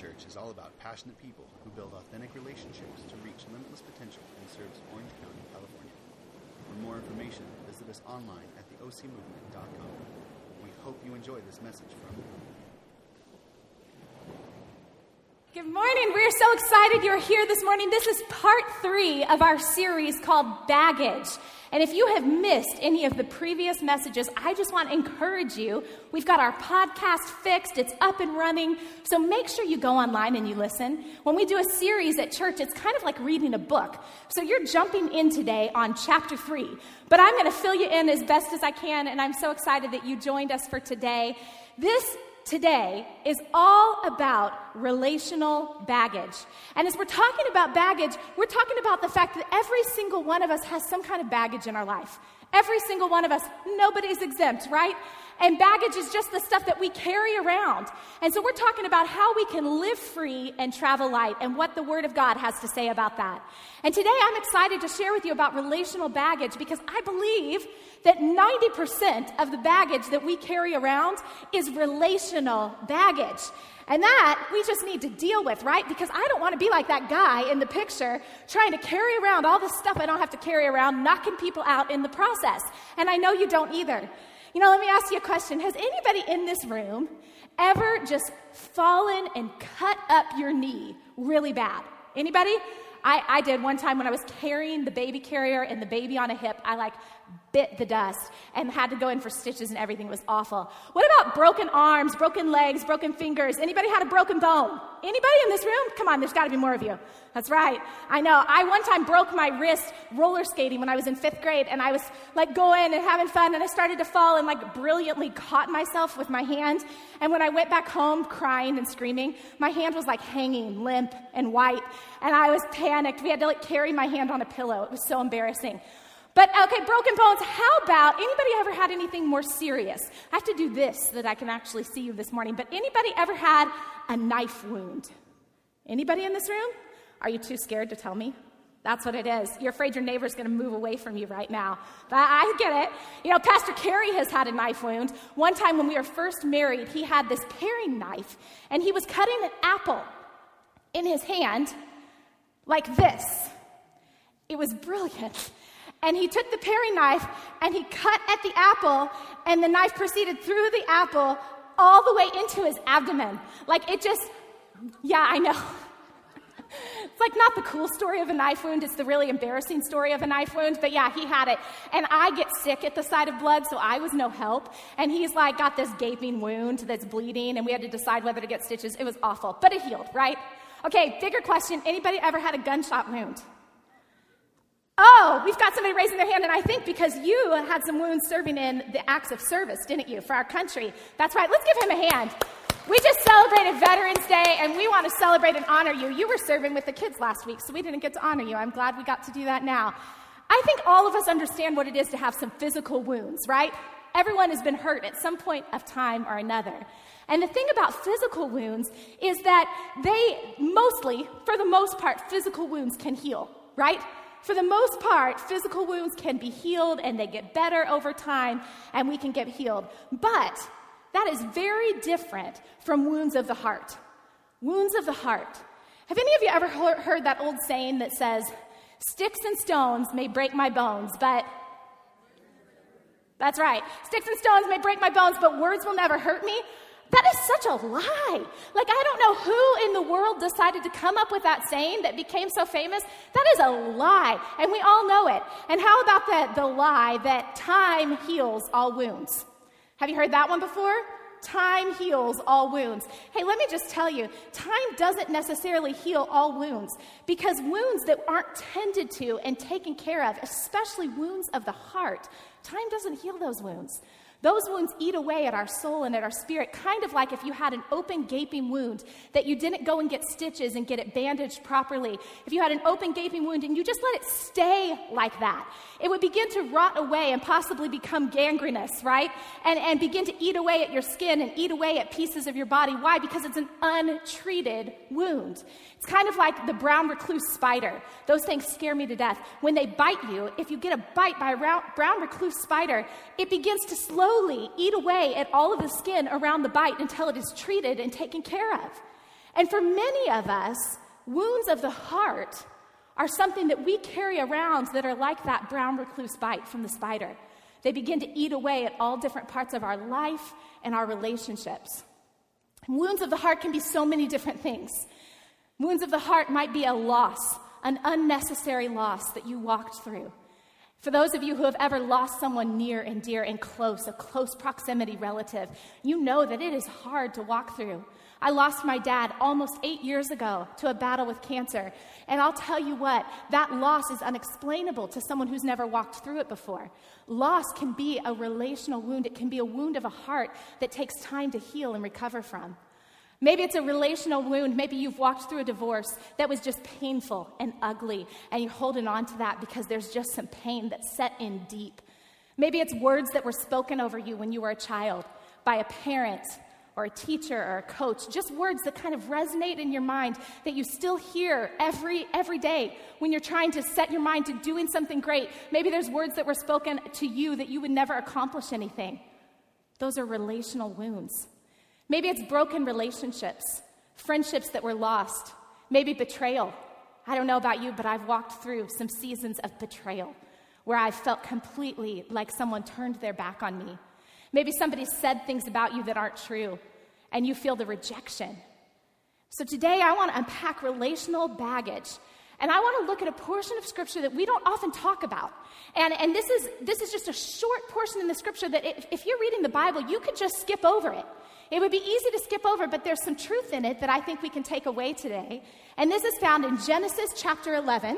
Church is all about passionate people who build authentic relationships to reach limitless potential and serves Orange County, California. For more information, visit us online at theocmovement.com. We hope you enjoy this message from the movement. Good morning. We're so excited you're here this morning. This is part 3 of our series called Baggage. And if you have missed any of the previous messages, I just want to encourage you. We've got our podcast fixed. It's up and running. So make sure you go online and you listen. When we do a series at church, it's kind of like reading a book. So you're jumping in today on chapter 3. But I'm going to fill you in as best as I can. And I'm so excited that you joined us for today. This today is all about relational baggage. And as we're talking about baggage, we're talking about the fact that every single one of us has some kind of baggage in our life. Every single one of us, nobody's exempt, right? And baggage is just the stuff that we carry around. And so we're talking about how we can live free and travel light and what the Word of God has to say about that. And today I'm excited to share with you about relational baggage because I believe that 90% of the baggage that we carry around is relational baggage. And that we just need to deal with, right? Because I don't want to be like that guy in the picture trying to carry around all this stuff I don't have to carry around, knocking people out in the process. And I know you don't either. You know, let me ask you a question. Has anybody in this room ever just fallen and cut up your knee really bad? Anybody? I did one time when I was carrying the baby carrier and the baby on a hip. I bit the dust and had to go in for stitches and everything. It was awful. What about broken arms, broken legs, broken fingers? Anybody had a broken bone? Anybody in this room? Come on, there's got to be more of you. That's right. I know. I one time broke my wrist roller skating when I was in 5th grade, and I was going and having fun, and I started to fall and brilliantly caught myself with my hand. And when I went back home crying and screaming, my hand was hanging limp and white, and I was panicked. We had to carry my hand on a pillow. It was so embarrassing. But, okay, broken bones, how about, anybody ever had anything more serious? I have to do this so that I can actually see you this morning, but anybody ever had a knife wound? Anybody in this room? Are you too scared to tell me? That's what it is. You're afraid your neighbor's going to move away from you right now. But I get it. You know, Pastor Kerry has had a knife wound. One time when we were first married, he had this paring knife, and he was cutting an apple in his hand like this. It was brilliant. And he took the paring knife, and he cut at the apple, and the knife proceeded through the apple all the way into his abdomen. Yeah, I know. It's not the cool story of a knife wound. It's the really embarrassing story of a knife wound. But yeah, he had it. And I get sick at the sight of blood, so I was no help. And he's got this gaping wound that's bleeding, and we had to decide whether to get stitches. It was awful, but it healed, right? Okay, bigger question. Anybody ever had a gunshot wound? Oh, we've got somebody raising their hand, and I think because you had some wounds serving in the acts of service, didn't you, for our country? That's right. Let's give him a hand. We just celebrated Veterans Day, and we want to celebrate and honor you. You were serving with the kids last week, so we didn't get to honor you. I'm glad we got to do that now. I think all of us understand what it is to have some physical wounds, right? Everyone has been hurt at some point of time or another. And the thing about physical wounds is that for the most part, physical wounds can heal, right? For the most part, physical wounds can be healed, and they get better over time, and we can get healed. But that is very different from wounds of the heart. Wounds of the heart. Have any of you ever heard that old saying that says, "Sticks and stones may break my bones, but..." That's right. "Sticks and stones may break my bones, but words will never hurt me"? That is such a lie. I don't know who in the world decided to come up with that saying that became so famous. That is a lie, and we all know it. And how about the lie that time heals all wounds? Have you heard that one before? Time heals all wounds. Hey, let me just tell you, time doesn't necessarily heal all wounds, because wounds that aren't tended to and taken care of, especially wounds of the heart, time doesn't heal those wounds. Those wounds eat away at our soul and at our spirit, kind of like if you had an open, gaping wound that you didn't go and get stitches and get it bandaged properly. If you had an open, gaping wound and you just let it stay like that, it would begin to rot away and possibly become gangrenous, right? And begin to eat away at your skin and eat away at pieces of your body. Why? Because it's an untreated wound. It's kind of like the brown recluse spider. Those things scare me to death. When they bite you, if you get a bite by a brown recluse spider, it begins to slowly eat away at all of the skin around the bite until it is treated and taken care of. And for many of us, wounds of the heart are something that we carry around that are like that brown recluse bite from the spider. They begin to eat away at all different parts of our life and our relationships. Wounds of the heart can be so many different things. Wounds of the heart might be a loss, an unnecessary loss that you walked through. For those of you who have ever lost someone near and dear and close, a close proximity relative, you know that it is hard to walk through. I lost my dad almost 8 years ago to a battle with cancer. And I'll tell you what, that loss is unexplainable to someone who's never walked through it before. Loss can be a relational wound. It can be a wound of a heart that takes time to heal and recover from. Maybe it's a relational wound. Maybe you've walked through a divorce that was just painful and ugly, and you're holding on to that because there's just some pain that's set in deep. Maybe it's words that were spoken over you when you were a child by a parent or a teacher or a coach, just words that kind of resonate in your mind that you still hear every day when you're trying to set your mind to doing something great. Maybe there's words that were spoken to you that you would never accomplish anything. Those are relational wounds. Maybe it's broken relationships, friendships that were lost, maybe betrayal. I don't know about you, but I've walked through some seasons of betrayal where I felt completely like someone turned their back on me. Maybe somebody said things about you that aren't true, and you feel the rejection. So today I want to unpack relational baggage, and I want to look at a portion of Scripture that we don't often talk about. And this is just a short portion in the Scripture that if you're reading the Bible, you could just skip over it. It would be easy to skip over, but there's some truth in it that I think we can take away today. And this is found in Genesis chapter 11,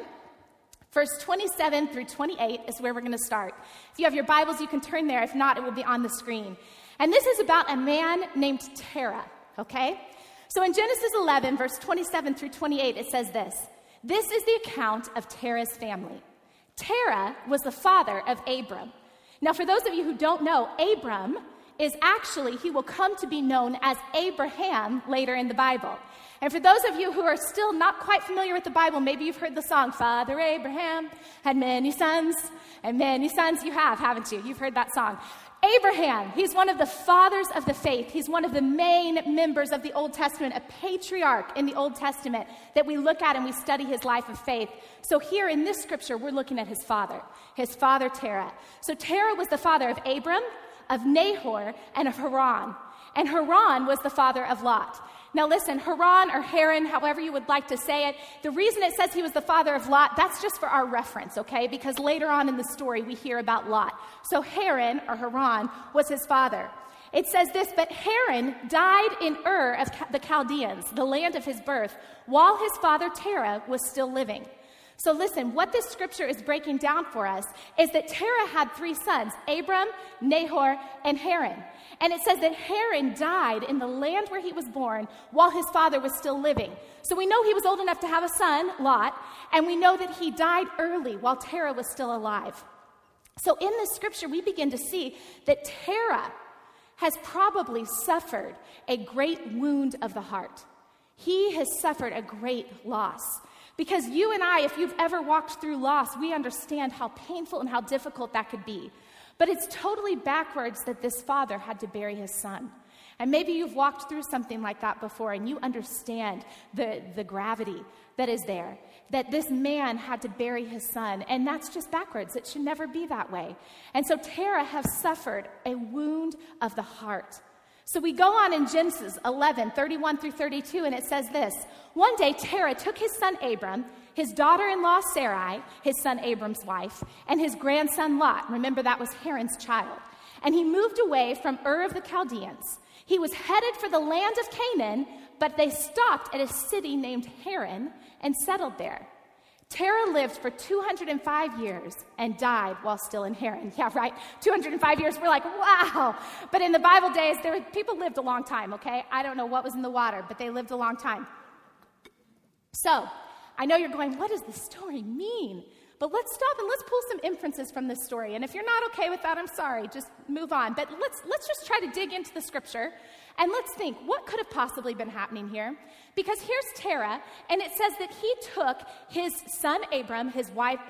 verse 27 through 28 is where we're going to start. If you have your Bibles, you can turn there. If not, it will be on the screen. And this is about a man named Terah, okay? So in Genesis 11, verse 27 through 28, it says this. This is the account of Terah's family. Terah was the father of Abram. Now, for those of you who don't know, Abram is actually, he will come to be known as Abraham later in the Bible. And for those of you who are still not quite familiar with the Bible, maybe you've heard the song, Father Abraham had many sons, and many sons you have, haven't you? You've heard that song. Abraham, he's one of the fathers of the faith. He's one of the main members of the Old Testament, a patriarch in the Old Testament that we look at and we study his life of faith. So here in this scripture, we're looking at his father Terah. So Terah was the father of Abram, of Nahor, and of Haran. And Haran was the father of Lot. Now listen, Haran or Haran, however you would like to say it, the reason it says he was the father of Lot, that's just for our reference, okay? Because later on in the story, we hear about Lot. So Haran or Haran was his father. It says this, but Haran died in Ur of the Chaldeans, the land of his birth, while his father Terah was still living. So listen, what this scripture is breaking down for us is that Terah had 3 sons, Abram, Nahor, and Haran. And it says that Haran died in the land where he was born while his father was still living. So we know he was old enough to have a son, Lot, and we know that he died early while Terah was still alive. So in this scripture, we begin to see that Terah has probably suffered a great wound of the heart. He has suffered a great loss. Because you and I, if you've ever walked through loss, we understand how painful and how difficult that could be. But it's totally backwards that this father had to bury his son. And maybe you've walked through something like that before and you understand the gravity that is there. That this man had to bury his son. And that's just backwards. It should never be that way. And so Terah has suffered a wound of the heart. So we go on in Genesis 11, 31 through 32, and it says this. One day Terah took his son Abram, his daughter-in-law Sarai, his son Abram's wife, and his grandson Lot. Remember, that was Haran's child. And he moved away from Ur of the Chaldeans. He was headed for the land of Canaan, but they stopped at a city named Haran and settled there. Terah lived for 205 years and died while still in Haran. Yeah, right? 205 years, we're like, wow. But in the Bible days, people lived a long time, okay? I don't know what was in the water, but they lived a long time. So, I know you're going, what does this story mean? But let's stop and let's pull some inferences from this story. And if you're not okay with that, I'm sorry, just move on. But let's just try to dig into the scripture And let's think, what could have possibly been happening here? Because here's Terah, and it says that he took his son Abram, his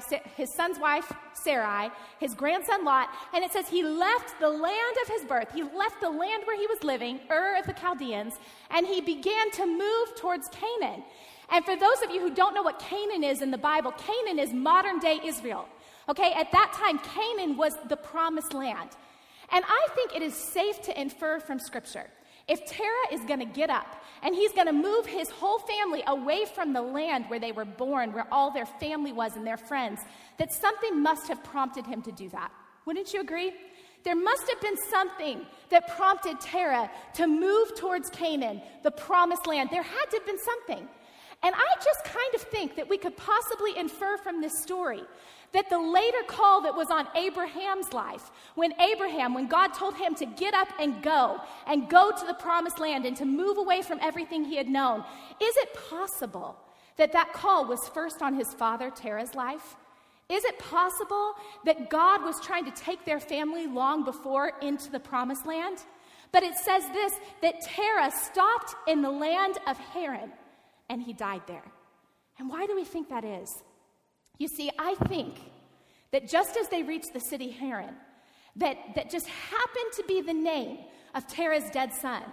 son's wife Sarai, his grandson Lot, and it says he left the land of his birth. He left the land where he was living, Ur of the Chaldeans, and he began to move towards Canaan. And for those of you who don't know what Canaan is in the Bible, Canaan is modern-day Israel. Okay, at that time, Canaan was the promised land. And I think it is safe to infer from Scripture, if Terah is going to get up and he's going to move his whole family away from the land where they were born, where all their family was and their friends, that something must have prompted him to do that. Wouldn't you agree? There must have been something that prompted Terah to move towards Canaan, the promised land. There had to have been something. And I just kind of think that we could possibly infer from this story that the later call that was on Abraham's life, when God told him to get up and go to the promised land and to move away from everything he had known, is it possible that that call was first on his father Terah's life? Is it possible that God was trying to take their family long before into the promised land? But it says this, that Terah stopped in the land of Haran, and he died there. And why do we think that is? You see, I think that just as they reached the city Haran, that just happened to be the name of Terah's dead son,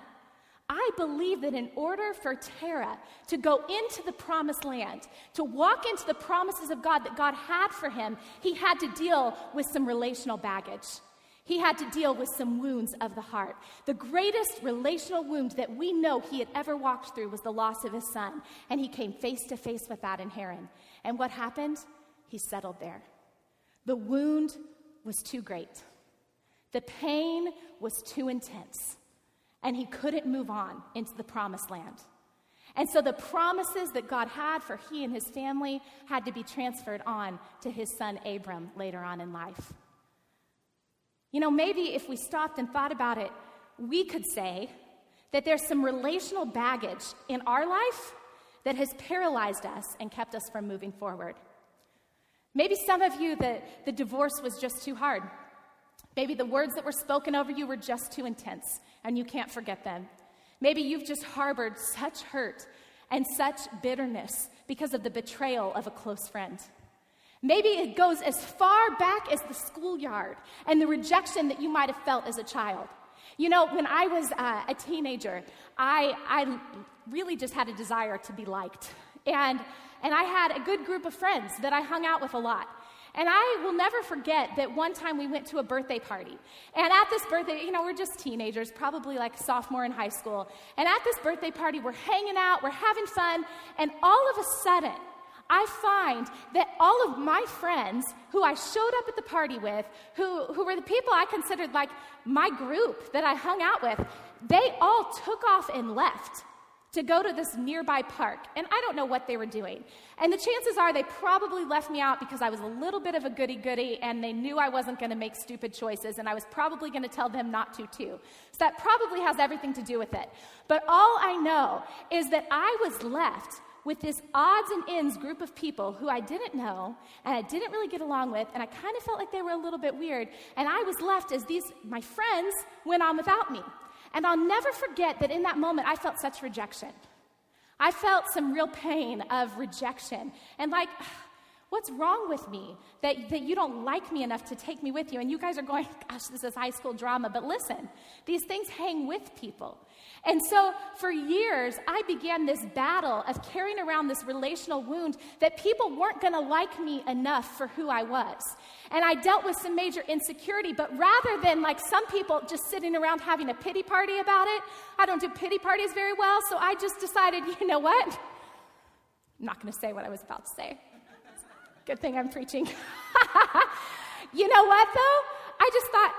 I believe that in order for Terah to go into the promised land, to walk into the promises of God that God had for him, he had to deal with some relational baggage. He had to deal with some wounds of the heart. The greatest relational wound that we know he had ever walked through was the loss of his son, and he came face to face with that in Haran. And what happened? He settled there. The wound was too great. The pain was too intense, and he couldn't move on into the promised land. And so the promises that God had for he and his family had to be transferred on to his son Abram later on in life. You know, maybe if we stopped and thought about it, we could say that there's some relational baggage in our life that has paralyzed us and kept us from moving forward. Maybe some of you, the divorce was just too hard. Maybe the words that were spoken over you were just too intense, and you can't forget them. Maybe you've just harbored such hurt and such bitterness because of the betrayal of a close friend. Maybe it goes as far back as the schoolyard and the rejection that you might have felt as a child. You know, when I was a teenager, I really just had a desire to be liked. And I had a good group of friends that I hung out with a lot. And I will never forget that one time we went to a birthday party. And at this birthday, you know, we're just teenagers, probably like sophomore in high school. And at this birthday party, we're hanging out, we're having fun, and all of a sudden, I find that all of my friends who I showed up at the party with, who were the people I considered like my group that I hung out with, they all took off and left to go to this nearby park. And I don't know what they were doing. And the chances are they probably left me out because I was a little bit of a goody-goody and they knew I wasn't going to make stupid choices and I was probably going to tell them not to too. So that probably has everything to do with it. But all I know is that I was left with this odds and ends group of people who I didn't know and I didn't really get along with, and I kind of felt like they were a little bit weird, and I was left as my friends went on without me. And I'll never forget that in that moment I felt such rejection. I felt some real pain of rejection and like, what's wrong with me that you don't like me enough to take me with you? And you guys are going, gosh, this is high school drama. But listen, these things hang with people. And so for years, I began this battle of carrying around this relational wound that people weren't going to like me enough for who I was. And I dealt with some major insecurity, but rather than like some people just sitting around having a pity party about it, I don't do pity parties very well, so I just decided, you know what? I'm not going to say what I was about to say. Good thing I'm preaching. You know what, though? I just thought,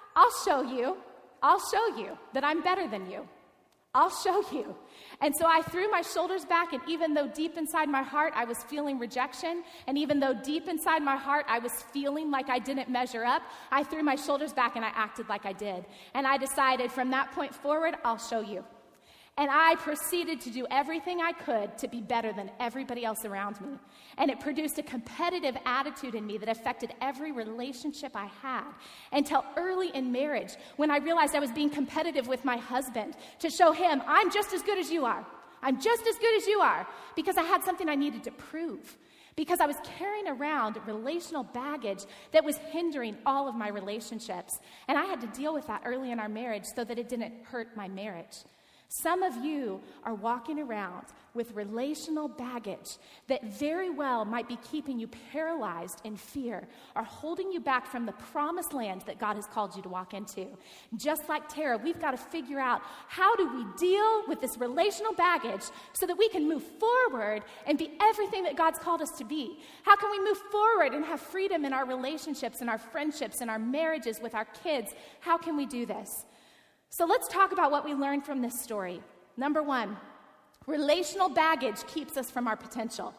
I'll show you that I'm better than you. I'll show you. And so I threw my shoulders back, and even though deep inside my heart I was feeling rejection, and even though deep inside my heart I was feeling like I didn't measure up, I threw my shoulders back and I acted like I did. And I decided from that point forward, I'll show you. And I proceeded to do everything I could to be better than everybody else around me. And it produced a competitive attitude in me that affected every relationship I had until early in marriage, when I realized I was being competitive with my husband to show him, I'm just as good as you are. I'm just as good as you are, because I had something I needed to prove. Because I was carrying around relational baggage that was hindering all of my relationships. And I had to deal with that early in our marriage so that it didn't hurt my marriage. Some of you are walking around with relational baggage that very well might be keeping you paralyzed in fear or holding you back from the promised land that God has called you to walk into. Just like Tara, we've got to figure out, how do we deal with this relational baggage so that we can move forward and be everything that God's called us to be? How can we move forward and have freedom in our relationships, in our friendships, in our marriages, with our kids? How can we do this? So let's talk about what we learned from this story. Number one, relational baggage keeps us from our potential.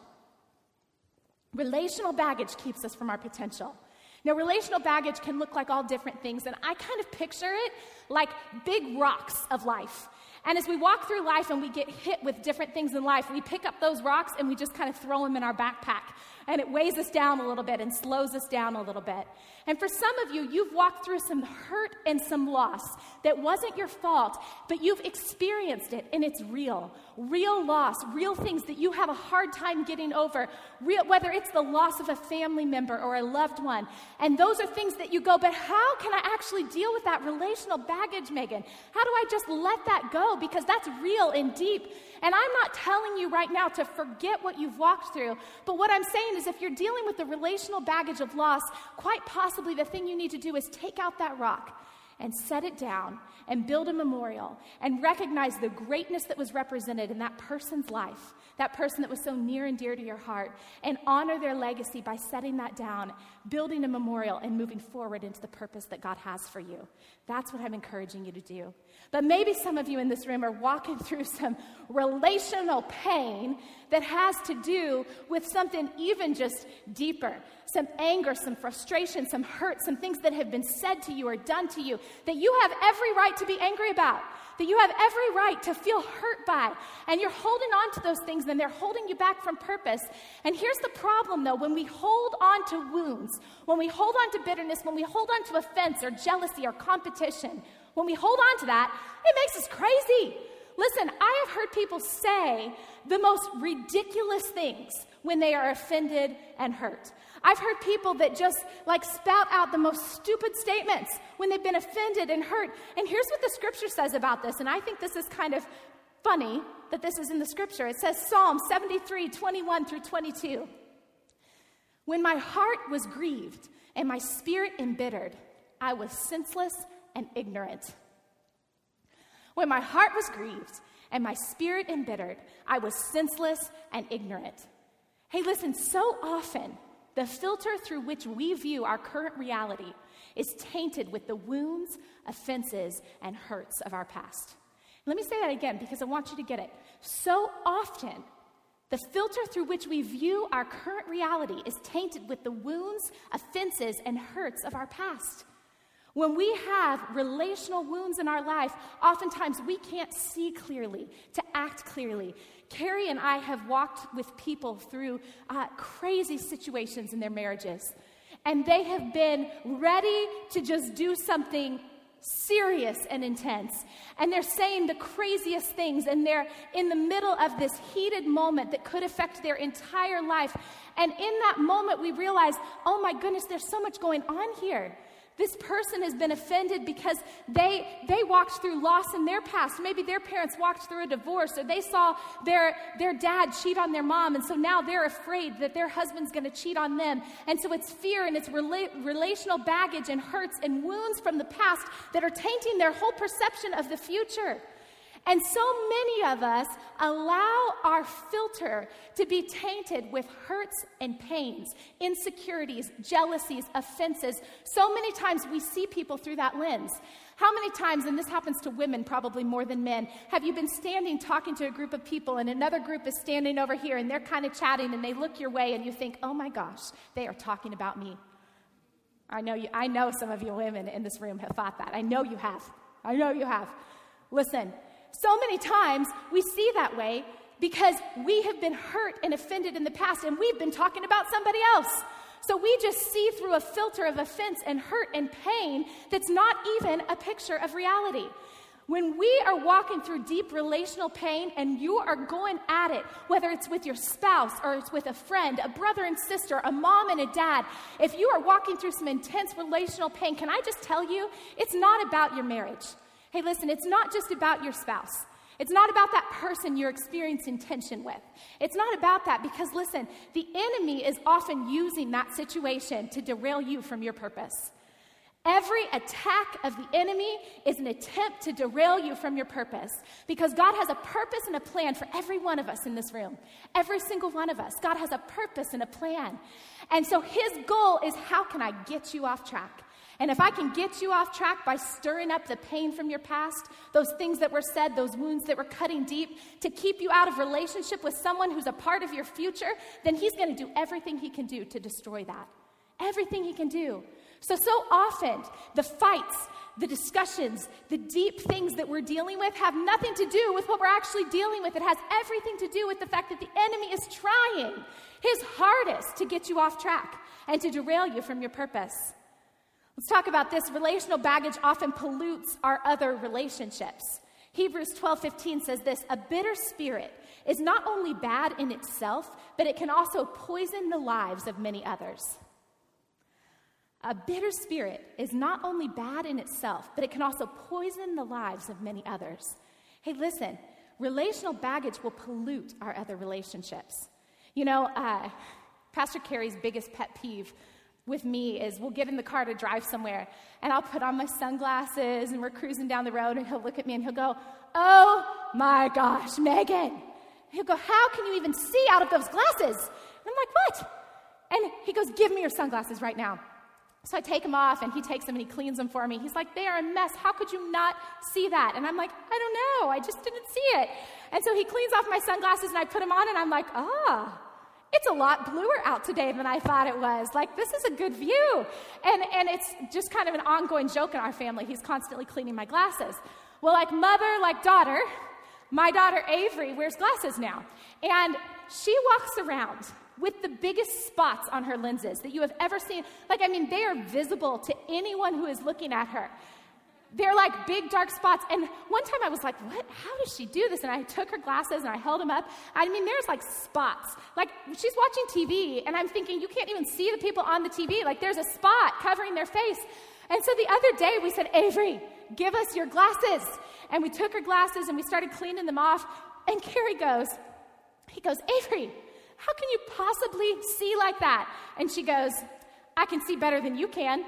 Relational baggage keeps us from our potential. Now, relational baggage can look like all different things, and I kind of picture it like big rocks of life. And as we walk through life and we get hit with different things in life, we pick up those rocks and we just kind of throw them in our backpack. And it weighs us down a little bit and slows us down a little bit. And for some of you, you've walked through some hurt and some loss that wasn't your fault, but you've experienced it, and it's real. Real loss, real things that you have a hard time getting over, whether it's the loss of a family member or a loved one. And those are things that you go, but how can I actually deal with that relational baggage, Megan? How do I just let that go? Because that's real and deep. And I'm not telling you right now to forget what you've walked through, but what I'm saying is, if you're dealing with the relational baggage of loss, quite possibly the thing you need to do is take out that rock and set it down and build a memorial and recognize the greatness that was represented in that person's life, that person that was so near and dear to your heart, and honor their legacy by setting that down, building a memorial, and moving forward into the purpose that God has for you. That's what I'm encouraging you to do. But maybe some of you in this room are walking through some relational pain that has to do with something even just deeper, some anger, some frustration, some hurt, some things that have been said to you or done to you that you have every right to be angry about, that you have every right to feel hurt by, and you're holding on to those things and they're holding you back from purpose. And here's the problem, though. When we hold on to wounds, when we hold on to bitterness, when we hold on to offense or jealousy or competition, when we hold on to that, it makes us crazy. Listen, I have heard people say the most ridiculous things when they are offended and hurt. I've heard people that just spout out the most stupid statements when they've been offended and hurt. And here's what the scripture says about this, and I think this is kind of funny that this is in the scripture. It says, Psalm 73, 21 through 22. When my heart was grieved and my spirit embittered, I was senseless and ignorant. When my heart was grieved and my spirit embittered, I was senseless and ignorant. Hey, listen, so often the filter through which we view our current reality is tainted with the wounds, offenses, and hurts of our past. Let me say that again because I want you to get it. So often, the filter through which we view our current reality is tainted with the wounds, offenses, and hurts of our past. When we have relational wounds in our life, oftentimes we can't see clearly, to act clearly. Carrie and I have walked with people through crazy situations in their marriages, and they have been ready to just do something serious and intense. And they're saying the craziest things, and they're in the middle of this heated moment that could affect their entire life. And in that moment, we realize, oh my goodness, there's so much going on here. This person has been offended because they walked through loss in their past. Maybe their parents walked through a divorce, or they saw their dad cheat on their mom, and so now they're afraid that their husband's going to cheat on them. And so it's fear and it's relational baggage and hurts and wounds from the past that are tainting their whole perception of the future. And so many of us allow our filter to be tainted with hurts and pains, insecurities, jealousies, offenses. So many times we see people through that lens. How many times, and this happens to women probably more than men, have you been standing talking to a group of people and another group is standing over here and they're kind of chatting and they look your way and you think, oh my gosh, they are talking about me. I know some of you women in this room have thought that. I know you have. Listen. so many times we see that way because we have been hurt and offended in the past, and we've been talking about somebody else. So we just see through a filter of offense and hurt and pain that's not even a picture of reality. When we are walking through deep relational pain and you are going at it, whether it's with your spouse or it's with a friend, a brother and sister, a mom and a dad, if you are walking through some intense relational pain, can I just tell you, it's not about your marriage. Hey, listen, it's not just about your spouse. It's not about that person you're experiencing tension with. It's not about that because, listen, the enemy is often using that situation to derail you from your purpose. Every attack of the enemy is an attempt to derail you from your purpose because God has a purpose and a plan for every one of us in this room. Every single one of us. God has a purpose and a plan. And so his goal is, how can I get you off track? And if I can get you off track by stirring up the pain from your past, those things that were said, those wounds that were cutting deep, to keep you out of relationship with someone who's a part of your future, then he's going to do everything he can do to destroy that. Everything he can do. So often, the fights, the discussions, the deep things that we're dealing with have nothing to do with what we're actually dealing with. It has everything to do with the fact that the enemy is trying his hardest to get you off track and to derail you from your purpose. Let's talk about this. Relational baggage often pollutes our other relationships. Hebrews 12:15 says this: a bitter spirit is not only bad in itself, but it can also poison the lives of many others. A bitter spirit is not only bad in itself, but it can also poison the lives of many others. Hey, listen, relational baggage will pollute our other relationships. You know, Pastor Carey's biggest pet peeve with me is we'll get in the car to drive somewhere, and I'll put on my sunglasses, and we're cruising down the road, and he'll look at me, and he'll go, "Oh, my gosh, Megan." He'll go, "How can you even see out of those glasses?" And I'm like, "What?" And he goes, "Give me your sunglasses right now." So I take them off, and he takes them, and he cleans them for me. He's like, "They are a mess. How could you not see that?" And I'm like, "I don't know. I just didn't see it." And so he cleans off my sunglasses, and I put them on, and I'm like, it's a lot bluer out today than I thought it was. Like, this is a good view. And it's just kind of an ongoing joke in our family. He's constantly cleaning my glasses. Well, like mother, like daughter, my daughter Avery wears glasses now. And she walks around with the biggest spots on her lenses that you have ever seen. Like, I mean, they are visible to anyone who is looking at her. They're like big dark spots. And one time I was like, what? How does she do this? And I took her glasses and I held them up. I mean, there's like spots. Like, she's watching TV, and I'm thinking, you can't even see the people on the TV. Like, there's a spot covering their face. And so the other day we said, "Avery, give us your glasses." And we took her glasses and we started cleaning them off. And Carey goes, "Avery, how can you possibly see like that?" And she goes, "I can see better than you can."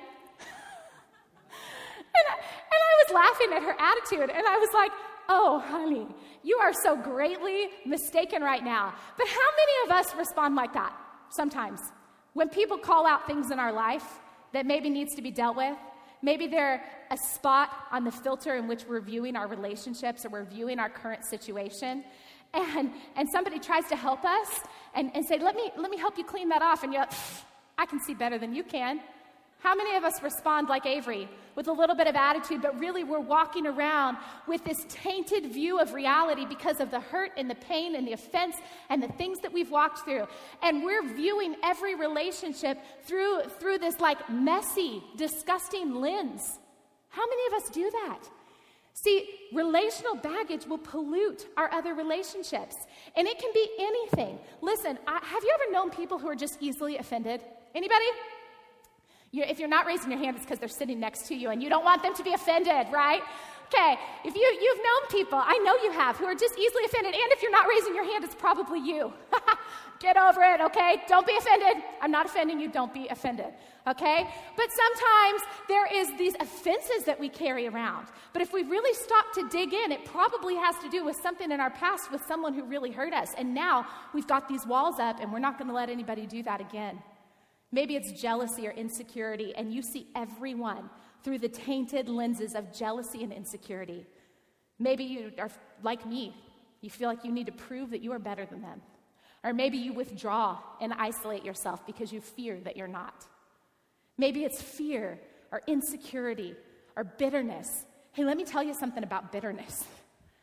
And I was laughing at her attitude, and I was like, "Oh, honey, you are so greatly mistaken right now." But how many of us respond like that sometimes? When people call out things in our life that maybe needs to be dealt with, maybe they're a spot on the filter in which we're viewing our relationships or we're viewing our current situation, and somebody tries to help us and say, let me help you clean that off, and you're like, "I can see better than you can." How many of us respond like Avery, with a little bit of attitude, but really we're walking around with this tainted view of reality because of the hurt and the pain and the offense and the things that we've walked through. And we're viewing every relationship through this like messy, disgusting lens. How many of us do that? See, relational baggage will pollute our other relationships. And it can be anything. Listen, have you ever known people who are just easily offended? Anybody? If you're not raising your hand, it's because they're sitting next to you and you don't want them to be offended, right? Okay, if you've known people, I know you have, who are just easily offended, and if you're not raising your hand, it's probably you. Get over it, okay? Don't be offended. I'm not offending you. Don't be offended, okay? But sometimes there is these offenses that we carry around. But if we really stop to dig in, it probably has to do with something in our past with someone who really hurt us. And now we've got these walls up, and we're not going to let anybody do that again. Maybe it's jealousy or insecurity, and you see everyone through the tainted lenses of jealousy and insecurity. Maybe you are like me. You feel like you need to prove that you are better than them. Or maybe you withdraw and isolate yourself because you fear that you're not. Maybe it's fear or insecurity or bitterness. Hey, let me tell you something about bitterness.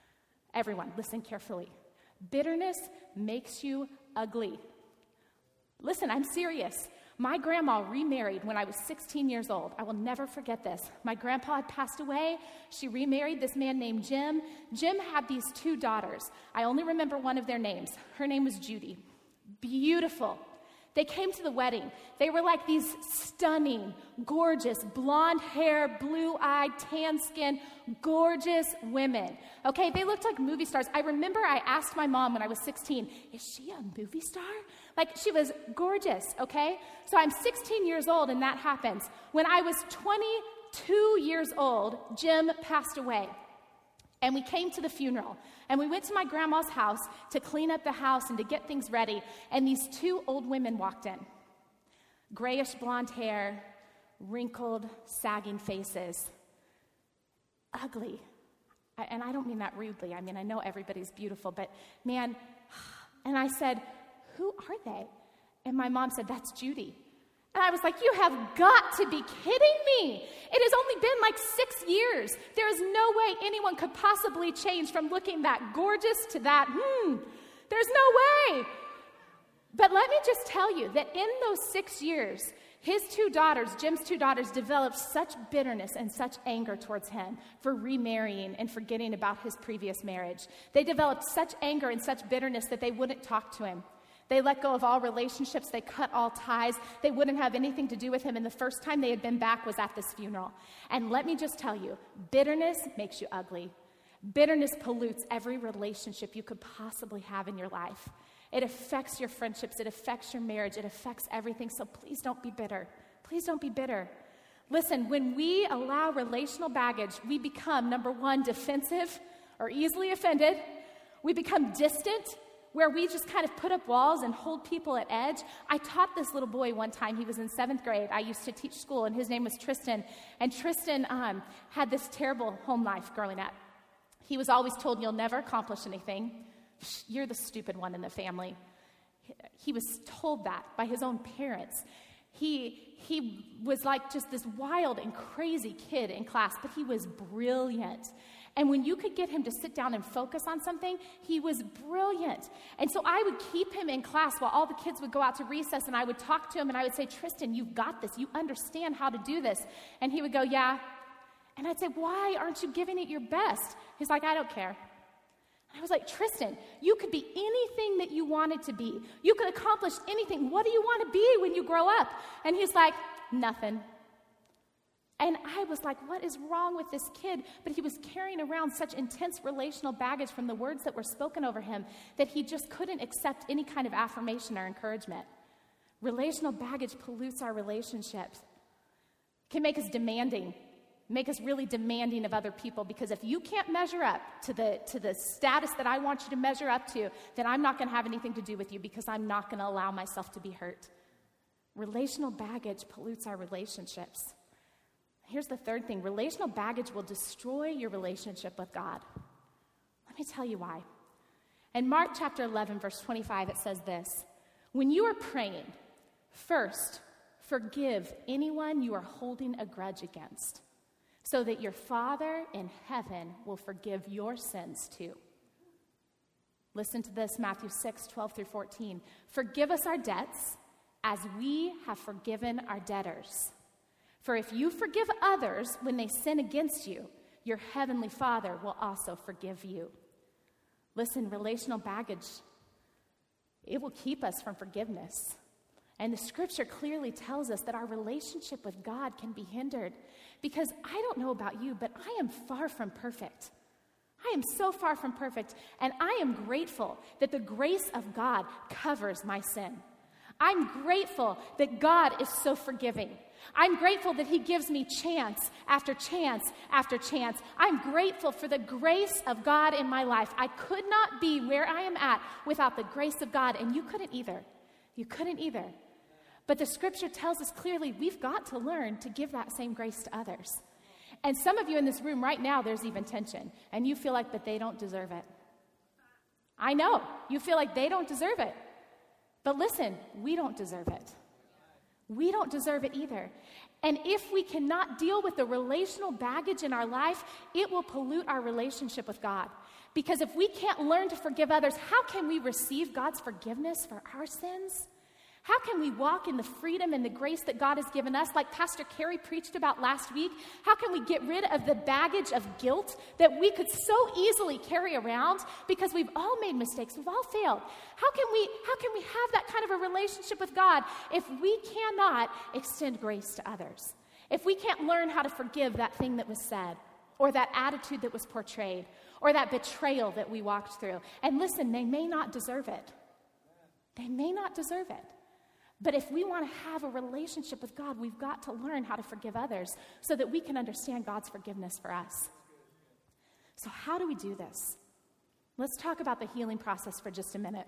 Everyone, listen carefully. Bitterness makes you ugly. Listen, I'm serious. My grandma remarried when I was 16 years old. I will never forget this. My grandpa had passed away. She remarried this man named Jim. Jim had these 2 daughters. I only remember one of their names. Her name was Judy. Beautiful. They came to the wedding. They were like these stunning, gorgeous, blonde hair, blue-eyed, tan skin, gorgeous women. Okay, they looked like movie stars. I remember I asked my mom when I was 16, is she a movie star? Like, she was gorgeous, okay? So I'm 16 years old, and that happens. When I was 22 years old, Jim passed away. And we came to the funeral, and we went to my grandma's house to clean up the house and to get things ready, and these 2 old women walked in. Grayish blonde hair, wrinkled, sagging faces. Ugly. And I don't mean that rudely. I mean, I know everybody's beautiful, but man, and I said, who are they? And my mom said, that's Judy. And I was like, you have got to be kidding me. It has only been like 6 years. There is no way anyone could possibly change from looking that gorgeous to that, there's no way. But let me just tell you that in those 6 years, his 2 daughters, Jim's 2 daughters, developed such bitterness and such anger towards him for remarrying and forgetting about his previous marriage. They developed such anger and such bitterness that they wouldn't talk to him. They let go of all relationships. They cut all ties. They wouldn't have anything to do with him. And the first time they had been back was at this funeral. And let me just tell you, bitterness makes you ugly. Bitterness pollutes every relationship you could possibly have in your life. It affects your friendships. It affects your marriage. It affects everything. So please don't be bitter. Please don't be bitter. Listen, when we allow relational baggage, we become, number 1, defensive or easily offended. We become distant, where we just kind of put up walls and hold people at edge. I taught this little boy one time. He was in 7th grade. I used to teach school, and his name was Tristan. And Tristan had this terrible home life growing up. He was always told, you'll never accomplish anything. You're the stupid one in the family. He was told that by his own parents. He was like just this wild and crazy kid in class, but he was brilliant. And when you could get him to sit down and focus on something, he was brilliant. And so I would keep him in class while all the kids would go out to recess, and I would talk to him, and I would say, Tristan, you've got this. You understand how to do this. And he would go, yeah. And I'd say, why aren't you giving it your best? He's like, I don't care. And I was like, Tristan, you could be anything that you wanted to be. You could accomplish anything. What do you want to be when you grow up? And he's like, nothing. And I was like, what is wrong with this kid? But he was carrying around such intense relational baggage from the words that were spoken over him that he just couldn't accept any kind of affirmation or encouragement. Relational baggage pollutes our relationships. It can make us demanding, make us really demanding of other people, because if you can't measure up to the status that I want you to measure up to, then I'm not going to have anything to do with you, because I'm not going to allow myself to be hurt. Relational baggage pollutes our relationships. Here's the third thing. Relational baggage will destroy your relationship with God. Let me tell you why. In Mark chapter 11, verse 25, it says this: when you are praying, first forgive anyone you are holding a grudge against, so that your Father in heaven will forgive your sins too. Listen to this, Matthew 6, 12 through 14. Forgive us our debts as we have forgiven our debtors. For if you forgive others when they sin against you, your heavenly Father will also forgive you. Listen, relational baggage, it will keep us from forgiveness. And the scripture clearly tells us that our relationship with God can be hindered, because I don't know about you, but I am far from perfect. I am so far from perfect, and I am grateful that the grace of God covers my sin. I'm grateful that God is so forgiving. I'm grateful that he gives me chance after chance after chance. I'm grateful for the grace of God in my life. I could not be where I am at without the grace of God, and you couldn't either. You couldn't either. But the scripture tells us clearly we've got to learn to give that same grace to others. And some of you in this room right now, there's even tension, and you feel like that they don't deserve it. I know. You feel like they don't deserve it. But listen, we don't deserve it. We don't deserve it either. And if we cannot deal with the relational baggage in our life, it will pollute our relationship with God. Because if we can't learn to forgive others, how can we receive God's forgiveness for our sins? How can we walk in the freedom and the grace that God has given us, like Pastor Carey preached about last week? How can we get rid of the baggage of guilt that we could so easily carry around because we've all made mistakes, we've all failed? How can we have that kind of a relationship with God if we cannot extend grace to others? If we can't learn how to forgive that thing that was said, or that attitude that was portrayed, or that betrayal that we walked through. And listen, they may not deserve it. They may not deserve it. But if we want to have a relationship with God, we've got to learn how to forgive others so that we can understand God's forgiveness for us. So how do we do this? Let's talk about the healing process for just a minute.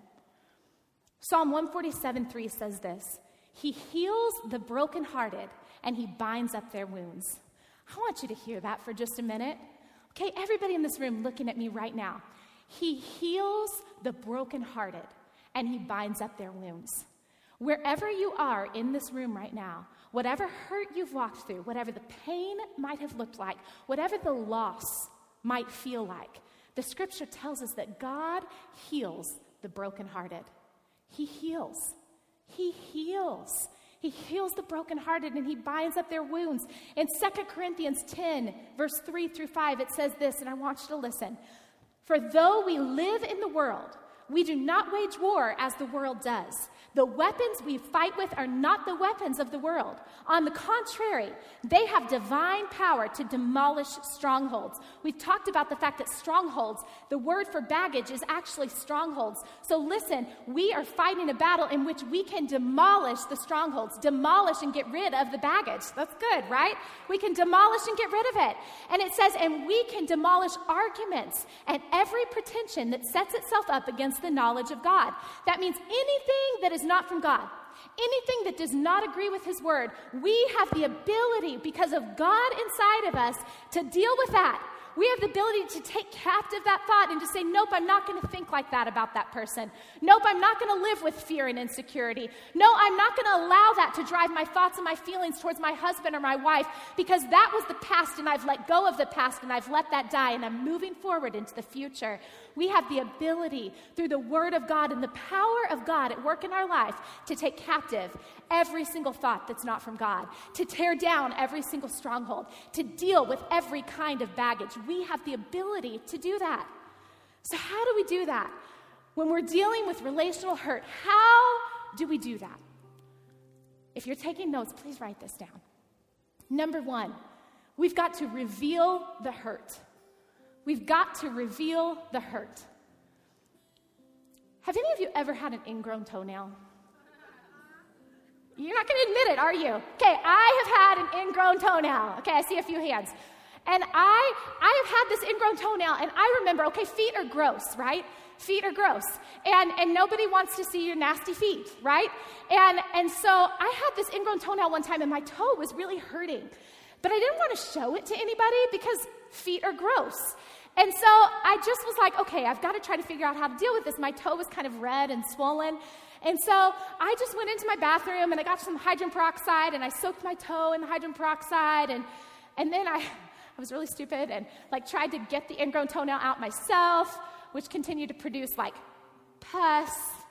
Psalm 147:3 says this: He heals the brokenhearted and he binds up their wounds. I want you to hear that for just a minute. Okay, everybody in this room looking at me right now. He heals the brokenhearted and he binds up their wounds. Wherever you are in this room right now, whatever hurt you've walked through, whatever the pain might have looked like, whatever the loss might feel like, the scripture tells us that God heals the brokenhearted. He heals. He heals. He heals the brokenhearted and he binds up their wounds. In 2 Corinthians 10, verse 3 through 5, it says this, and I want you to listen. For though we live in the world, we do not wage war as the world does. The weapons we fight with are not the weapons of the world. On the contrary, they have divine power to demolish strongholds. We've talked about the fact that strongholds, the word for baggage is actually strongholds. So listen, we are fighting a battle in which we can demolish the strongholds, demolish and get rid of the baggage. That's good, right? We can demolish and get rid of it. And it says, and we can demolish arguments and every pretension that sets itself up against the knowledge of God. That means anything that is not from God, anything that does not agree with his word, we have the ability, because of God inside of us, to deal with that. We have the ability to take captive that thought and to say, nope, I'm not going to think like that about that person. Nope, I'm not going to live with fear and insecurity. No, I'm not going to allow that to drive my thoughts and my feelings towards my husband or my wife, because that was the past and I've let go of the past and I've let that die and I'm moving forward into the future. We have the ability through the word of God and the power of God at work in our life to take captive every single thought that's not from God, to tear down every single stronghold, to deal with every kind of baggage. We have the ability to do that. So how do we do that? When we're dealing with relational hurt, how do we do that? If you're taking notes, please write this down. Number one, we've got to reveal the hurt. We've got to reveal the hurt. Have any of you ever had an ingrown toenail? You're not going to admit it, are you? Okay, I have had an ingrown toenail. Okay, I see a few hands. And I have had this ingrown toenail, and I remember, okay, feet are gross, right? Feet are gross. And nobody wants to see your nasty feet, right? And so I had this ingrown toenail one time, and my toe was really hurting. But I didn't want to show it to anybody because feet are gross. And so I just was like, okay, I've got to try to figure out how to deal with this. My toe was kind of red and swollen. And so I just went into my bathroom and I got some hydrogen peroxide and I soaked my toe in the hydrogen peroxide. And then I was really stupid and like tried to get the ingrown toenail out myself, which continued to produce like pus,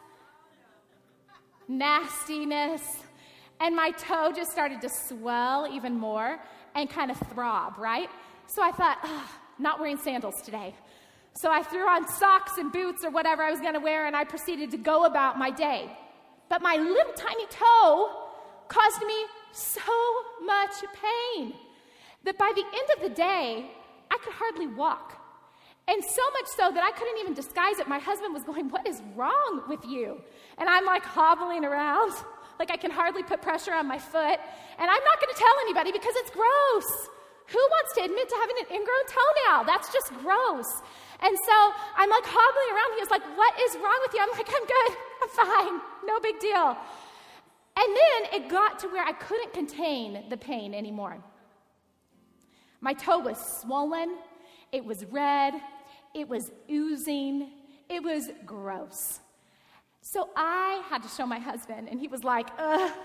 nastiness. And my toe just started to swell even more and kind of throb, right? So I thought, not wearing sandals today. So I threw on socks and boots or whatever I was going to wear, and I proceeded to go about my day. But my little tiny toe caused me so much pain that by the end of the day, I could hardly walk. And so much so that I couldn't even disguise it. My husband was going, "What is wrong with you?" And I'm like hobbling around, like I can hardly put pressure on my foot. And I'm not going to tell anybody because it's gross. Who wants to admit to having an ingrown toenail? That's just gross. And so I'm like hobbling around. He was like, "What is wrong with you?" I'm like, "I'm good. I'm fine. No big deal." And then it got to where I couldn't contain the pain anymore. My toe was swollen. It was red. It was oozing. It was gross. So I had to show my husband, and he was like,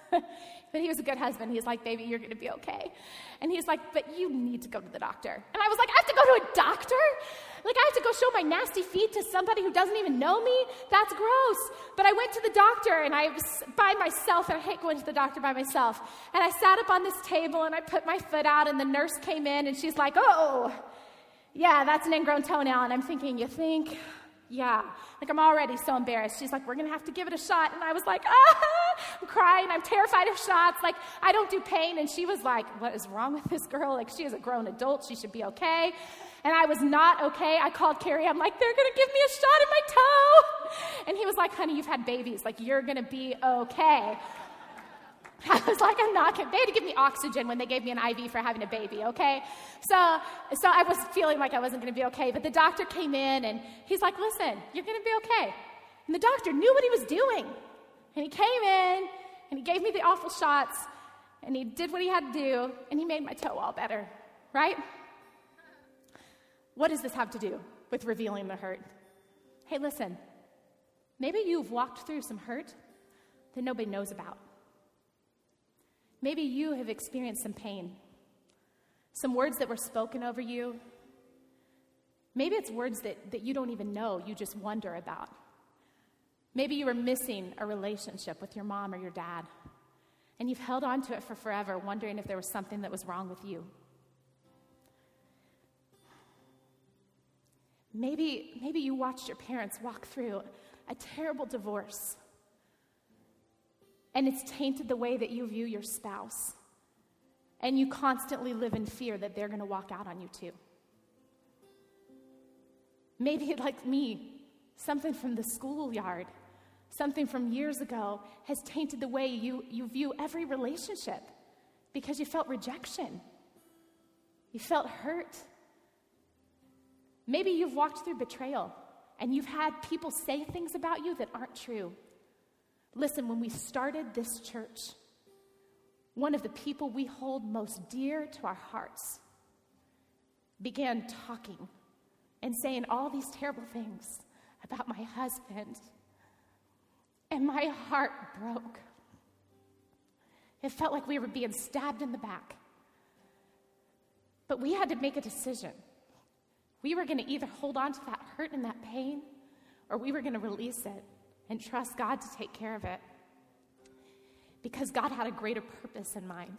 But he was a good husband. He's like, baby, you're going to be okay. And he's like, but you need to go to the doctor. And I was like, I have to go to a doctor? Like, I have to go show my nasty feet to somebody who doesn't even know me? That's gross. But I went to the doctor, and I was by myself, and I hate going to the doctor by myself. And I sat up on this table, and I put my foot out, and the nurse came in, and she's like, oh, yeah, that's an ingrown toenail. And I'm thinking, you think? Yeah. Like, I'm already so embarrassed. She's like, we're going to have to give it a shot. And I was like, I'm crying. I'm terrified of shots. Like, I don't do pain. And she was like, what is wrong with this girl? Like, she is a grown adult. She should be okay. And I was not okay. I called Carrie. I'm like, they're going to give me a shot in my toe. And he was like, honey, you've had babies. Like, you're going to be okay. I was like, I'm not kidding. They had to give me oxygen when they gave me an IV for having a baby, okay? So I was feeling like I wasn't going to be okay. But the doctor came in, and he's like, listen, you're going to be okay. And the doctor knew what he was doing. And he came in, and he gave me the awful shots, and he did what he had to do, and he made my toe all better, right? What does this have to do with revealing the hurt? Hey, listen, maybe you've walked through some hurt that nobody knows about. Maybe you have experienced some pain, some words that were spoken over you. Maybe it's words that you don't even know, you just wonder about. Maybe you were missing a relationship with your mom or your dad, and you've held on to it for forever, wondering if there was something that was wrong with you. Maybe you watched your parents walk through a terrible divorce, and it's tainted the way that you view your spouse. And you constantly live in fear that they're going to walk out on you too. Maybe, like me, something from the schoolyard, something from years ago has tainted the way you view every relationship because you felt rejection. You felt hurt. Maybe you've walked through betrayal and you've had people say things about you that aren't true. Listen, when we started this church, one of the people we hold most dear to our hearts began talking and saying all these terrible things about my husband, and my heart broke. It felt like we were being stabbed in the back. But we had to make a decision. We were going to either hold on to that hurt and that pain, or we were going to release it and trust God to take care of it. Because God had a greater purpose in mind,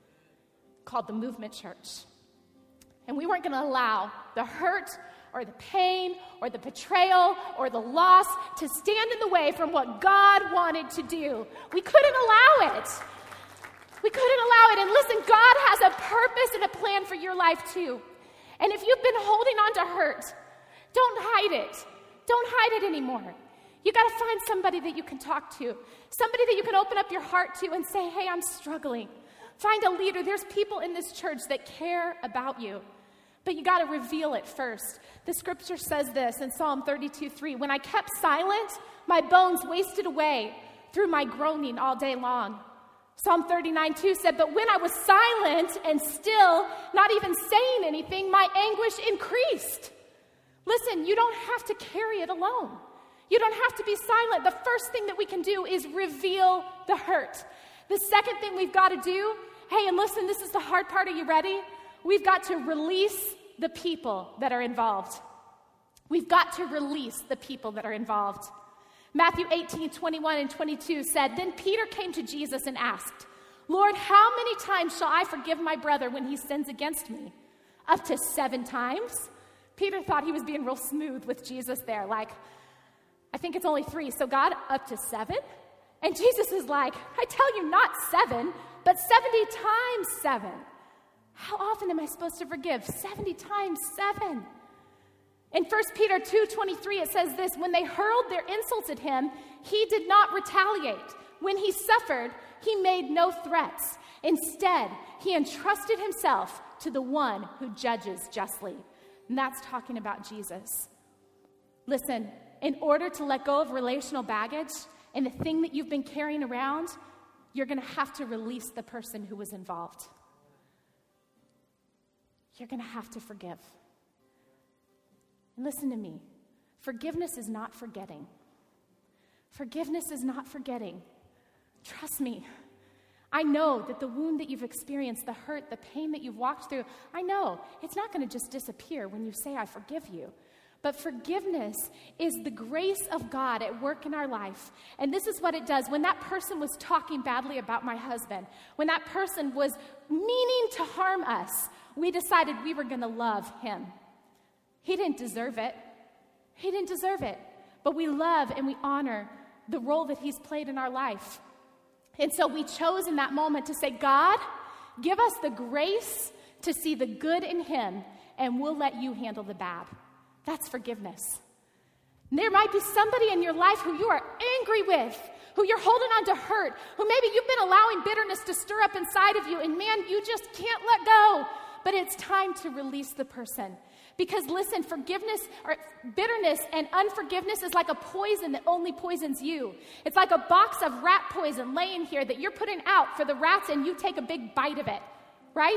called the Movement Church. And we weren't going to allow the hurt or the pain or the betrayal or the loss to stand in the way from what God wanted to do. We couldn't allow it. We couldn't allow it. And listen, God has a purpose and a plan for your life too. And if you've been holding on to hurt, don't hide it. Don't hide it anymore. You got to find somebody that you can talk to, somebody that you can open up your heart to and say, hey, I'm struggling. Find a leader. There's people in this church that care about you, but you got to reveal it first. The scripture says this in Psalm 32:3, when I kept silent, my bones wasted away through my groaning all day long. Psalm 39:2 said, but when I was silent and still, not even saying anything, my anguish increased. Listen, you don't have to carry it alone. You don't have to be silent. The first thing that we can do is reveal the hurt. The second thing we've got to do, hey, and listen, this is the hard part. Are you ready? We've got to release the people that are involved. We've got to release the people that are involved. Matthew 18:21 and 22 said, then Peter came to Jesus and asked, Lord, how many times shall I forgive my brother when he sins against me? Up to 7 times? Peter thought he was being real smooth with Jesus there, like, I think it's only 3. So God, up to 7? And Jesus is like, I tell you, not 7, but 70 times 7. How often am I supposed to forgive? 70 times 7. In 1 Peter 2:23, it says this, when they hurled their insults at him, he did not retaliate. When he suffered, he made no threats. Instead, he entrusted himself to the one who judges justly. And that's talking about Jesus. Listen, in order to let go of relational baggage and the thing that you've been carrying around, you're going to have to release the person who was involved. You're going to have to forgive. And listen to me. Forgiveness is not forgetting. Forgiveness is not forgetting. Trust me. I know that the wound that you've experienced, the hurt, the pain that you've walked through, I know it's not going to just disappear when you say, I forgive you. But forgiveness is the grace of God at work in our life. And this is what it does. When that person was talking badly about my husband, when that person was meaning to harm us, we decided we were going to love him. He didn't deserve it. He didn't deserve it. But we love and we honor the role that he's played in our life. And so we chose in that moment to say, God, give us the grace to see the good in him, and we'll let you handle the bad. That's forgiveness. And there might be somebody in your life who you are angry with, who you're holding on to hurt, who maybe you've been allowing bitterness to stir up inside of you, and man, you just can't let go. But it's time to release the person. Because listen, forgiveness or bitterness and unforgiveness is like a poison that only poisons you. It's like a box of rat poison laying here that you're putting out for the rats, and you take a big bite of it, right?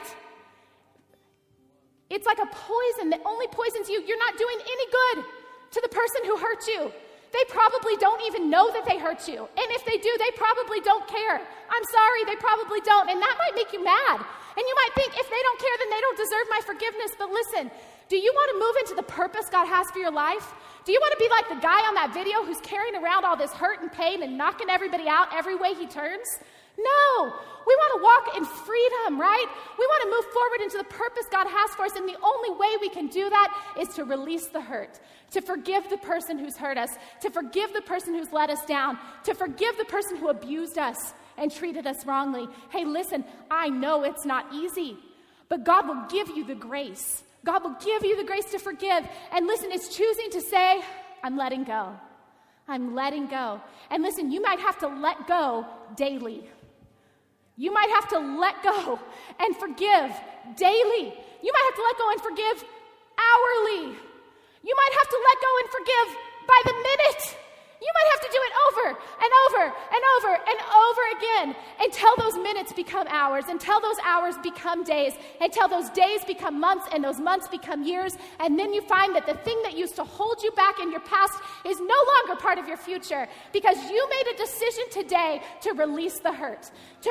It's like a poison that only poisons you. You're not doing any good to the person who hurt you. They probably don't even know that they hurt you. And if they do, they probably don't care. I'm sorry, they probably don't. And that might make you mad. And you might think, if they don't care, then they don't deserve my forgiveness. But listen, do you want to move into the purpose God has for your life? Do you want to be like the guy on that video who's carrying around all this hurt and pain and knocking everybody out every way he turns? No, we want to walk in freedom, right? We want to move forward into the purpose God has for us, and the only way we can do that is to release the hurt, to forgive the person who's hurt us, to forgive the person who's let us down, to forgive the person who abused us and treated us wrongly. Hey, listen, I know it's not easy, but God will give you the grace. God will give you the grace to forgive. And listen, it's choosing to say, I'm letting go. I'm letting go. And listen, you might have to let go daily. You might have to let go and forgive daily. You might have to let go and forgive hourly. You might have to let go and forgive by the minute. You might have to do it over and over and over and over again until those minutes become hours, until those hours become days, until those days become months and those months become years. And then you find that the thing that used to hold you back in your past is no longer part of your future, because you made a decision today to release the hurt,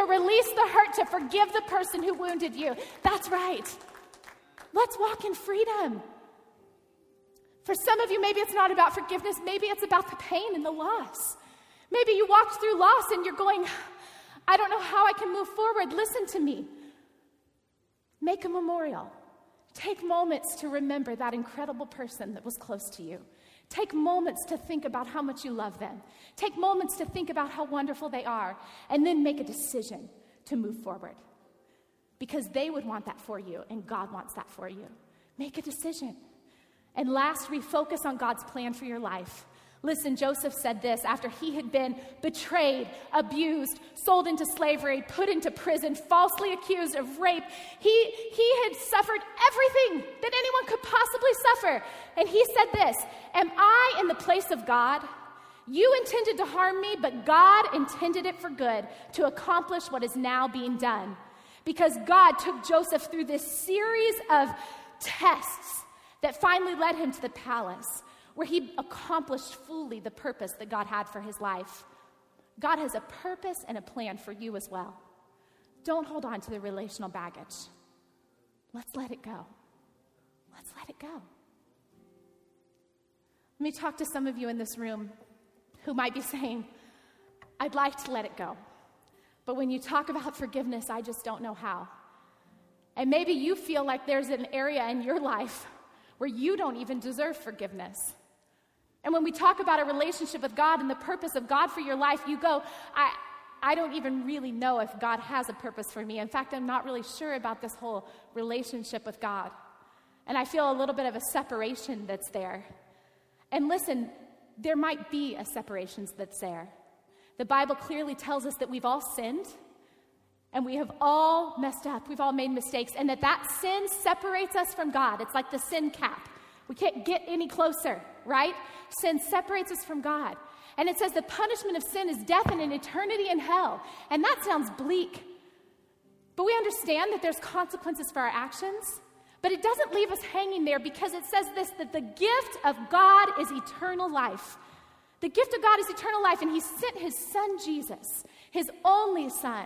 to forgive the person who wounded you. That's right. Let's walk in freedom. For some of you, maybe it's not about forgiveness. Maybe it's about the pain and the loss. Maybe you walked through loss and you're going, I don't know how I can move forward. Listen to me. Make a memorial. Take moments to remember that incredible person that was close to you. Take moments to think about how much you love them. Take moments to think about how wonderful they are. And then make a decision to move forward. Because they would want that for you, and God wants that for you. Make a decision. And last, refocus on God's plan for your life. Listen, Joseph said this after he had been betrayed, abused, sold into slavery, put into prison, falsely accused of rape. He had suffered everything that anyone could possibly suffer. And he said this, am I in the place of God? You intended to harm me, but God intended it for good, to accomplish what is now being done. Because God took Joseph through this series of tests that finally led him to the palace, where he accomplished fully the purpose that God had for his life. God has a purpose and a plan for you as well. Don't hold on to the relational baggage. Let's let it go. Let's let it go. Let me talk to some of you in this room who might be saying, I'd like to let it go. But when you talk about forgiveness, I just don't know how. And maybe you feel like there's an area in your life where you don't even deserve forgiveness. And when we talk about a relationship with God and the purpose of God for your life, you go, I don't even really know if God has a purpose for me. In fact, I'm not really sure about this whole relationship with God. And I feel a little bit of a separation that's there. And listen, there might be a separation that's there. The Bible clearly tells us that we've all sinned, and we have all messed up. We've all made mistakes. And that sin separates us from God. It's like the sin cap. We can't get any closer, right? Sin separates us from God. And it says the punishment of sin is death and an eternity in hell. And that sounds bleak. But we understand that there's consequences for our actions. But it doesn't leave us hanging there, because it says this, that the gift of God is eternal life. The gift of God is eternal life. And he sent his son, Jesus, his only son.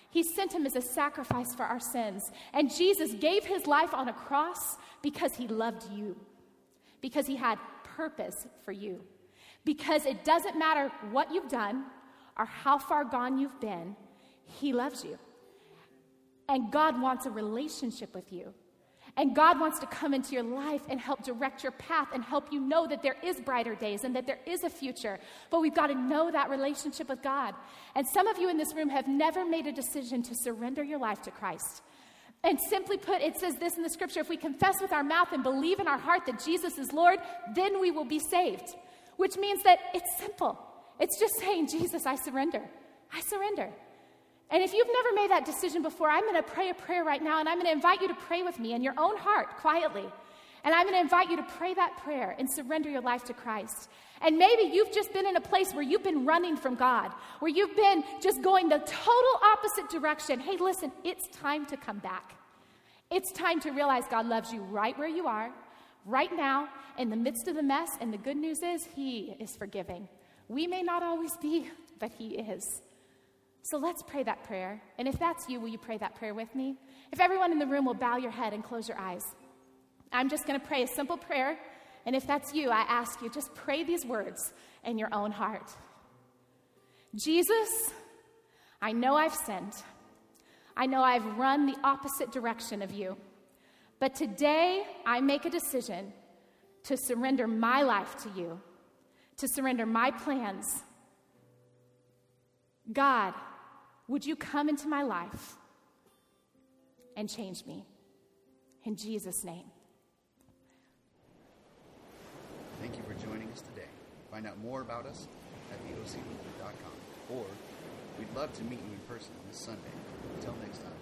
He sent him as a sacrifice for our sins. And Jesus gave his life on a cross because he loved you, because he had purpose for you, because it doesn't matter what you've done or how far gone you've been, he loves you. And God wants a relationship with you. And God wants to come into your life and help direct your path and help you know that there is brighter days and that there is a future. But we've got to know that relationship with God. And some of you in this room have never made a decision to surrender your life to Christ. And simply put, it says this in the scripture: if we confess with our mouth and believe in our heart that Jesus is Lord, then we will be saved. Which means that it's simple. It's just saying, Jesus, I surrender. I surrender. And if you've never made that decision before, I'm going to pray a prayer right now, and I'm going to invite you to pray with me in your own heart, quietly. And I'm going to invite you to pray that prayer and surrender your life to Christ. And maybe you've just been in a place where you've been running from God, where you've been just going the total opposite direction. Hey, listen, it's time to come back. It's time to realize God loves you right where you are, right now, in the midst of the mess. And the good news is he is forgiving. We may not always be, but he is. So let's pray that prayer. And if that's you, will you pray that prayer with me? If everyone in the room will bow your head and close your eyes. I'm just going to pray a simple prayer. And if that's you, I ask you, just pray these words in your own heart. Jesus, I know I've sinned. I know I've run the opposite direction of you. But today, I make a decision to surrender my life to you, to surrender my plans. God, would you come into my life and change me? In Jesus' name. Thank you for joining us today. Find out more about us at theocmovement.com, or we'd love to meet you in person this Sunday. Until next time.